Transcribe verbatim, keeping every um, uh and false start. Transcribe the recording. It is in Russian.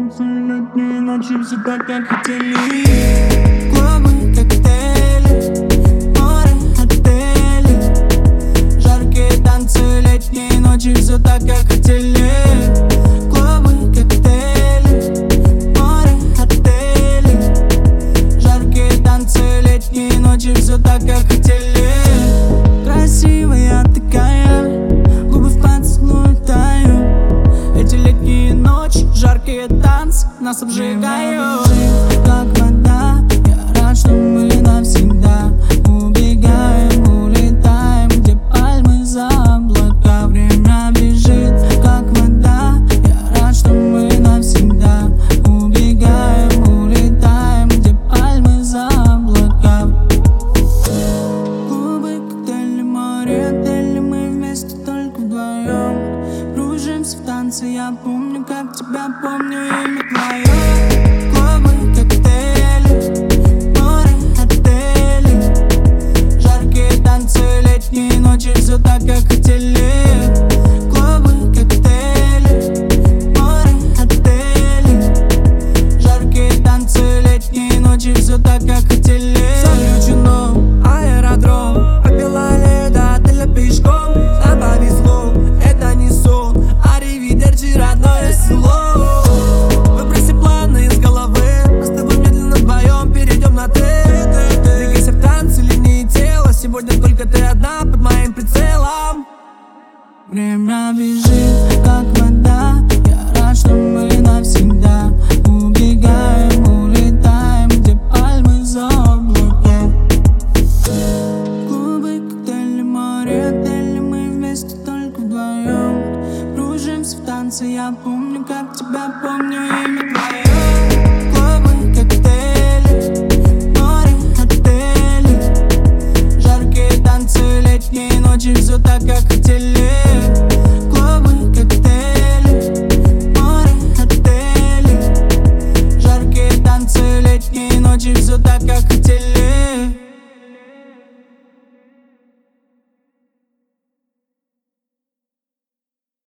танцы, летние ночи, все так, как хотели. Клубы, коктейли, море, отели. Жаркие танцы, летние ночи, все так, как хотели. Клубы, коктейли, море, отели. Жаркие танцы, летние ночи, все так, как хотели. Красивая такая, губы в поцелуй тают. Эти летние ночи, жаркие танцы нас обжигают. Как вода, я рад, что мы навсегда убегаем, улетаем, где пальмы за облака. Время бежит, как вода, я рад, что мы навсегда убегаем, улетаем, где пальмы за облака. Клубы, коктейли, море, отели, мы вместе только вдвоем. Кружимся в танце, я помню, как тебя помню, имя твое. Клубы, коктейли, море, отели. Жаркие танцы, летние ночи, все так, как хотели. Клубы, коктейли, море, отели. Жаркие танцы, летние ночи, все так, как хотели. Заключено аэродром, пропила лето, отеля пешком. Нам повезло, это не сон, аривидерчи, родное село. Выброси планы из головы, мы с тобой медленно вдвоем перейдем на ты. Двигайся в танце, линии тела, сегодня только ты одна под моим прицелом. Время бежит, как вода, я рад, что мы навсегда убегаем, улетаем, где пальмы за облака. Клубы, коктейли, море, отели, мы вместе только вдвоем. Кружимся в танце, я помню, как тебя помню, имя твое. Клубы, коктейли, море, отели. Жаркие танцы, летние ночи, все так, как хотели. Клубы, коктейли, море, отели. Жаркие танцы, летние ночи, все так, как хотели.